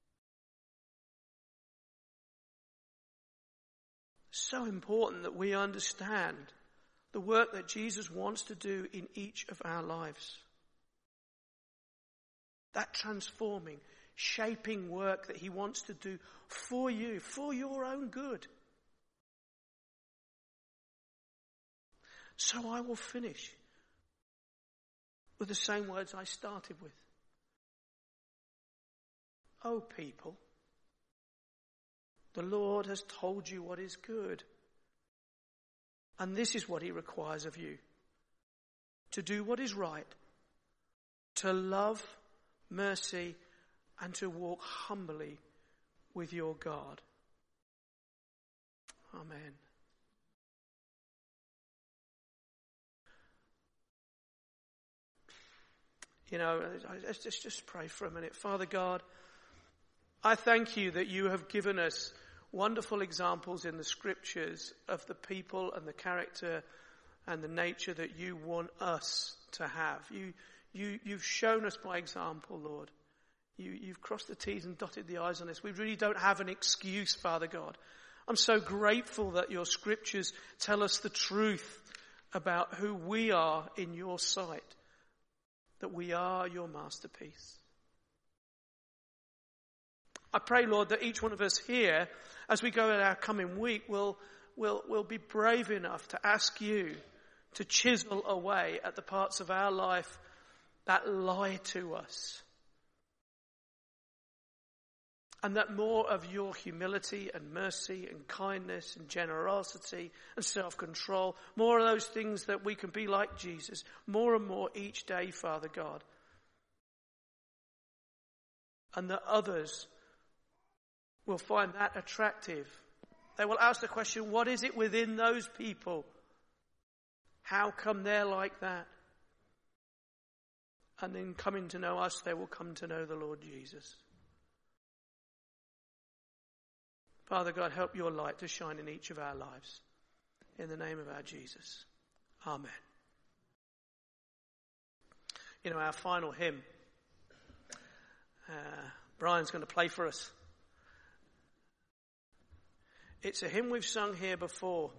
So important that we understand the work that Jesus wants to do in each of our lives. That transforming, shaping work that He wants to do for you, for your own good. So I will finish with the same words I started with. Oh people, the Lord has told you what is good. And this is what He requires of you. To do what is right, to love mercy, and to walk humbly with your God. Amen. Let's just pray for a minute. Father God, I thank you that you have given us wonderful examples in the scriptures of the people and the character and the nature that you want us to have. You've shown us by example, Lord. You've crossed the T's and dotted the I's on this. We really don't have an excuse, Father God. I'm so grateful that your scriptures tell us the truth about who we are in your sight, that we are your masterpiece. I pray, Lord, that each one of us here, as we go in our coming week, will be brave enough to ask you to chisel away at the parts of our life that lie to us. And that more of your humility and mercy and kindness and generosity and self-control, more of those things that we can be like Jesus, more and more each day, Father God. And that others will find that attractive. They will ask the question, what is it within those people? How come they're like that? And in coming to know us, they will come to know the Lord Jesus. Father God, help your light to shine in each of our lives. In the name of our Jesus. Amen. Our final hymn, Brian's going to play for us. It's a hymn we've sung here before.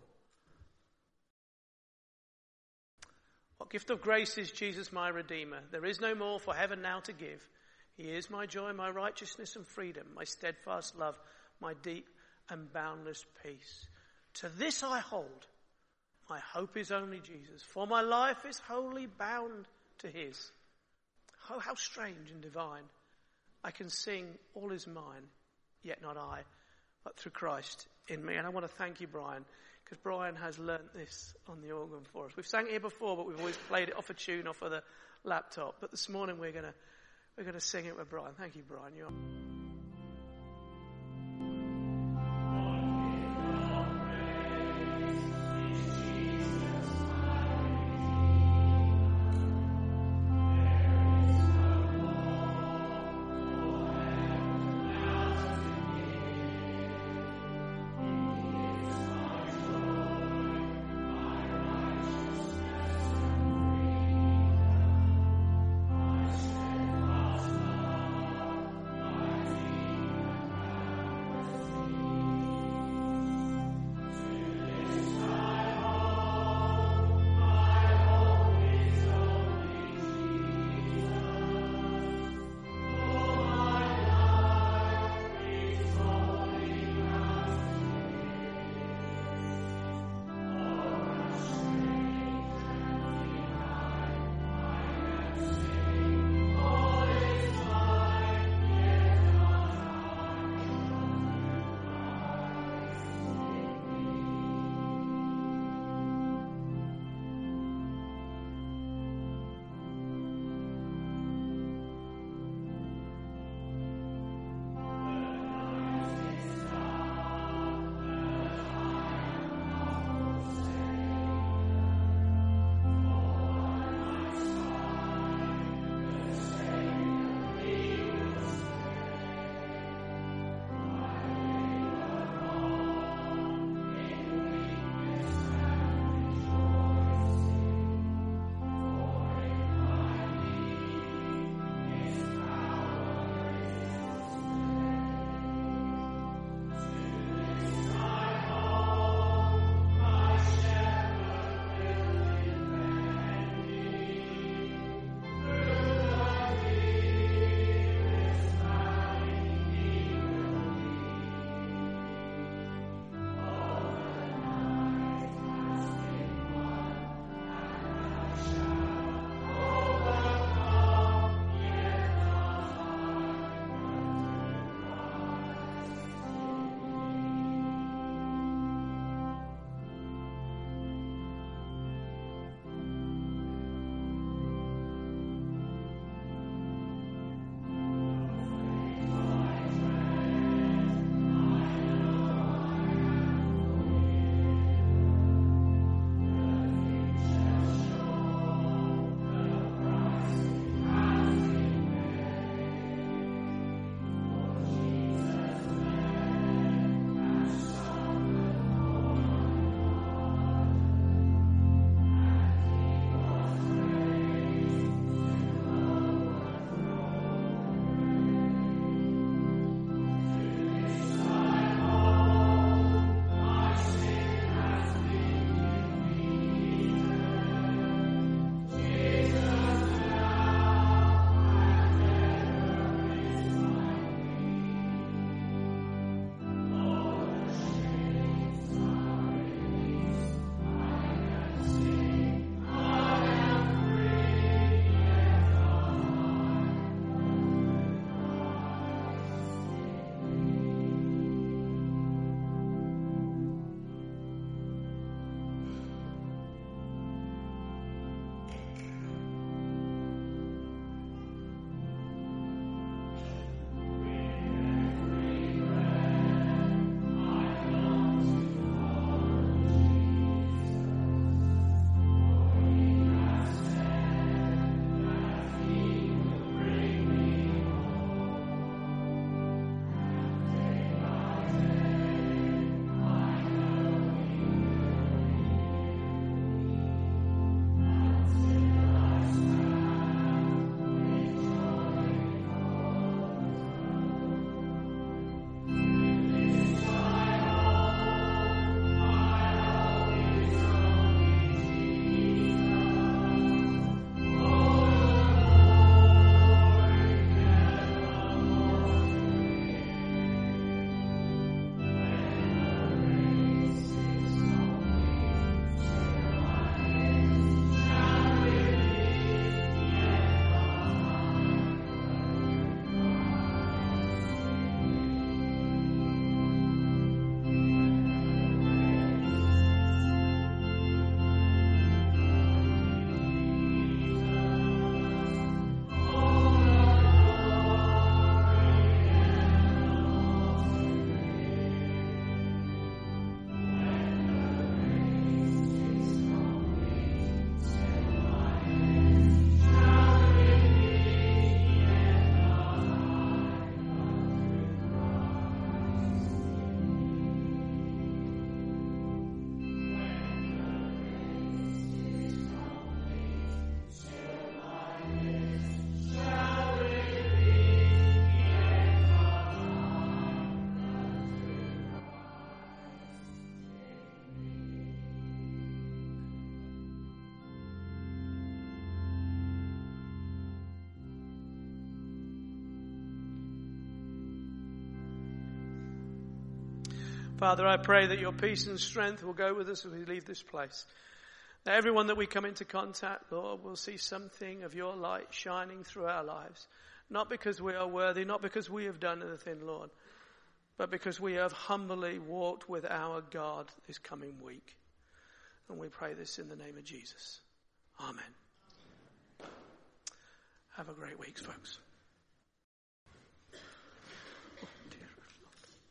What gift of grace is Jesus my Redeemer? There is no more for heaven now to give. He is my joy, my righteousness and freedom, my steadfast love, my deep and boundless peace. To this I hold. My hope is only Jesus, for my life is wholly bound to his. Oh, how strange and divine. I can sing all is mine, yet not I, but through Christ in me. And I want to thank you, Brian, because Brian has learnt this on the organ for us. We've sang it here before, but we've always played it off a tune off of the laptop. But this morning we're going to sing it with Brian. Thank you, Brian. You are... Father, I pray that your peace and strength will go with us as we leave this place. That everyone that we come into contact, Lord, will see something of your light shining through our lives. Not because we are worthy, not because we have done anything, Lord, but because we have humbly walked with our God this coming week. And we pray this in the name of Jesus. Amen. Have a great week, folks.